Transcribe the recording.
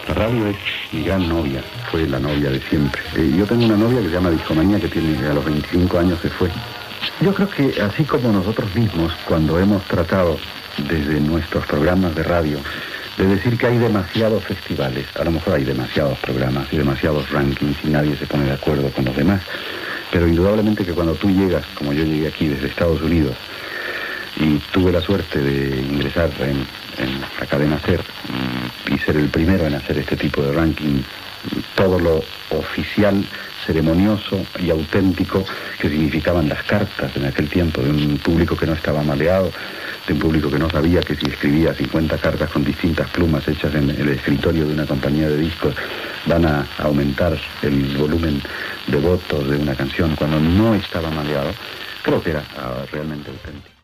La radio es mi gran novia, fue la novia de siempre. Yo tengo una novia que se llama Discomanía, que a los 25 años se fue. Yo creo que así como nosotros mismos, cuando hemos tratado desde nuestros programas de radio de decir que hay demasiados festivales, a lo mejor hay demasiados programas y demasiados rankings y nadie se pone de acuerdo con los demás, pero indudablemente que cuando tú llegas, como yo llegué aquí desde Estados Unidos, y tuve la suerte de ingresar en la cadena SER y ser el primero en hacer este tipo de ranking, todo lo oficial, ceremonioso y auténtico que significaban las cartas en aquel tiempo, de un público que no estaba maleado, de un público que no sabía que si escribía 50 cartas con distintas plumas hechas en el escritorio de una compañía de discos van a aumentar el volumen de votos de una canción cuando no estaba maleado. Creo que era realmente auténtico.